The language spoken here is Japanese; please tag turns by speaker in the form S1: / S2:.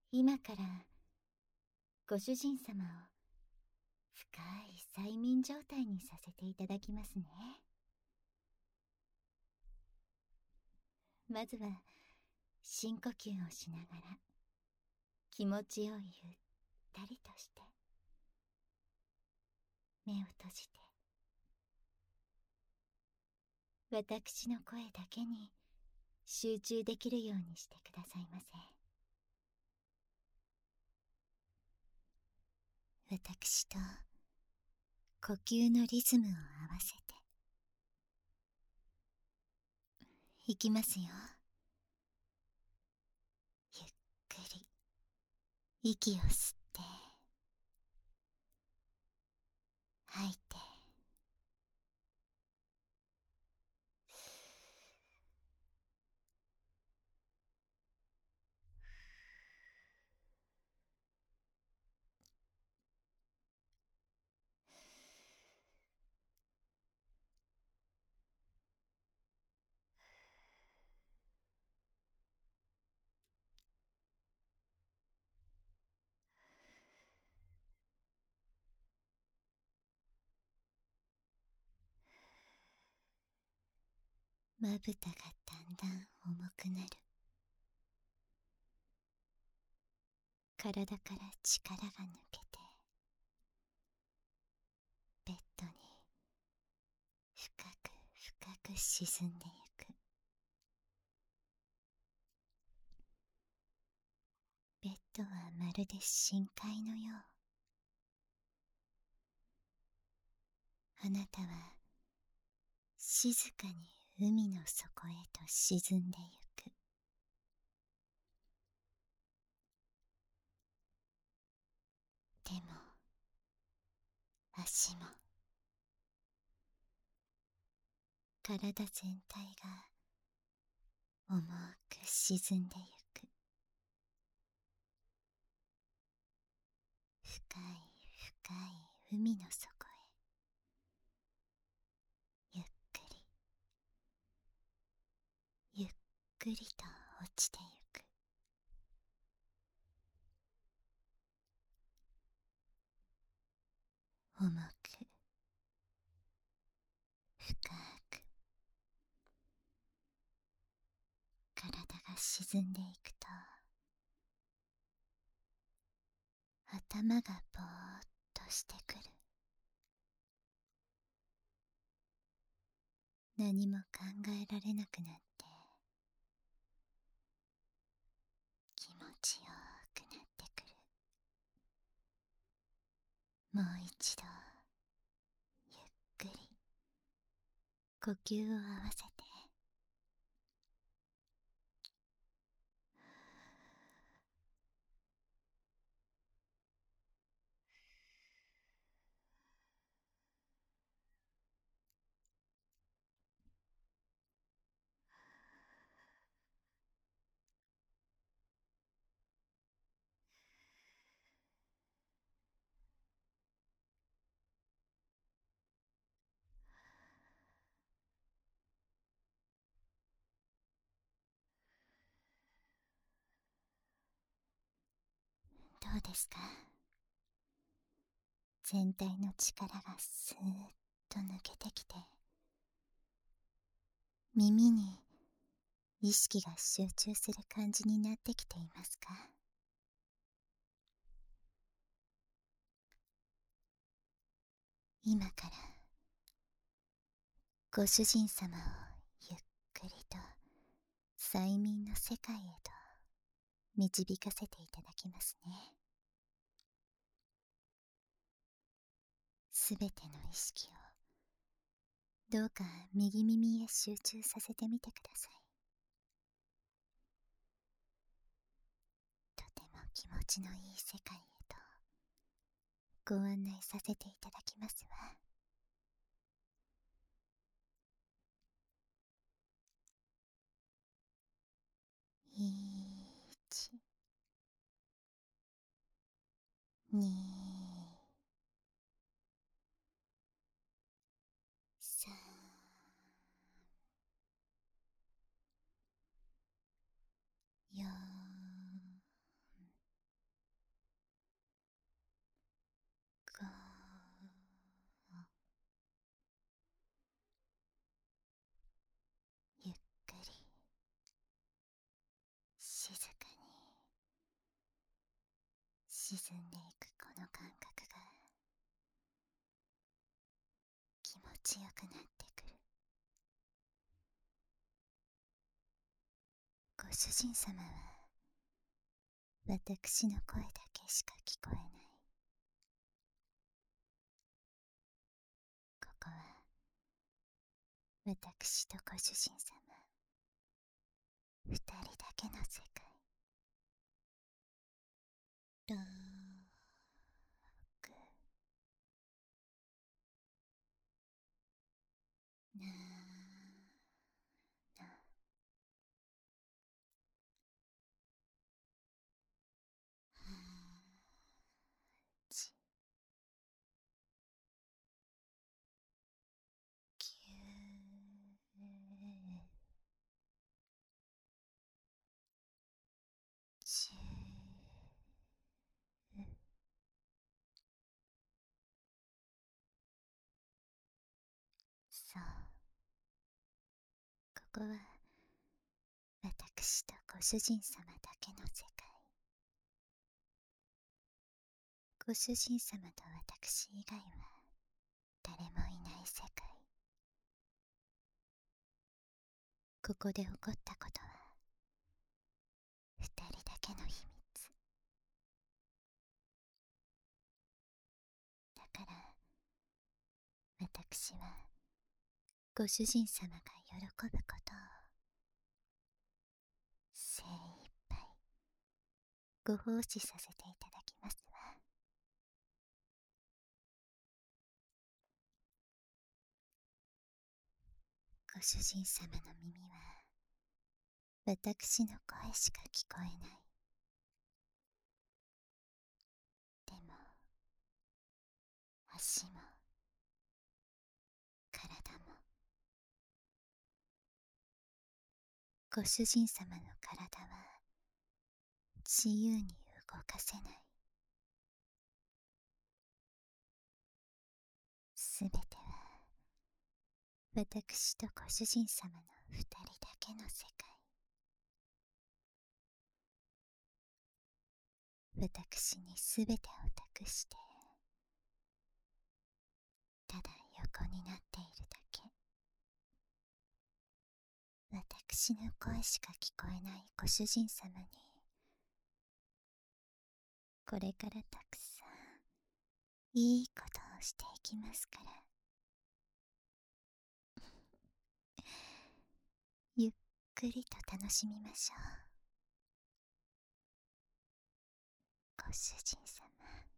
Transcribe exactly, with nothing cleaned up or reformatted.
S1: 今からご主人様を深い催眠状態にさせていただきますね。まずは深呼吸をしながら気持ちをゆったりとして目を閉じて、私の声だけに集中できるようにしてくださいませ。私と呼吸のリズムを合わせていきますよ。ゆっくり息を吸って吐いて、まぶたがだんだん重くなる。体から力が抜けてベッドに深く深く沈んでゆく。ベッドはまるで深海のよう。あなたは静かに海の底へと沈んでゆく。手も足も体全体が重く沈んでゆく。深い深い海の底へゆっくりゆっくりと落ちてゆく。重く深く体が沈んでいくと、頭がぼーっとしてくる。何も考えられなくなって気持ちよくなってくる。もう一度ゆっくり呼吸を合わせて、どうですか？全体の力がスーッと抜けてきて、耳に意識が集中する感じになってきていますか？今からご主人様をゆっくりと催眠の世界へと導かせていただきますね。すべての意識をどうか右耳へ集中させてみてください。とても気持ちのいい世界へとご案内させていただきますわ。いち、に、さん、よん、 沈んでいくこの感覚が気持ちよくなってくる。ご主人様は私の声だけしか聞こえない。ここは私とご主人様二人だけの世界。ろくななはちきゅうじゅう。そう、ここは私とご主人様だけの世界。ご主人様と私以外は誰もいない世界。ここで起こったことは二人だけの秘密だから、私はご主人様が喜ぶことを精一杯ご奉仕させていただきますわ。ご主人様の耳は私の声しか聞こえない。でも足も体もご主人様の体は自由に動かせない。すべては私とご主人様の二人だけの世界。私にすべてを託してただ横になっているだけ。私の声しか聞こえないご主人様にこれからたくさんいいことをしていきますから。ゆっくりと楽しみましょう。ご主人様。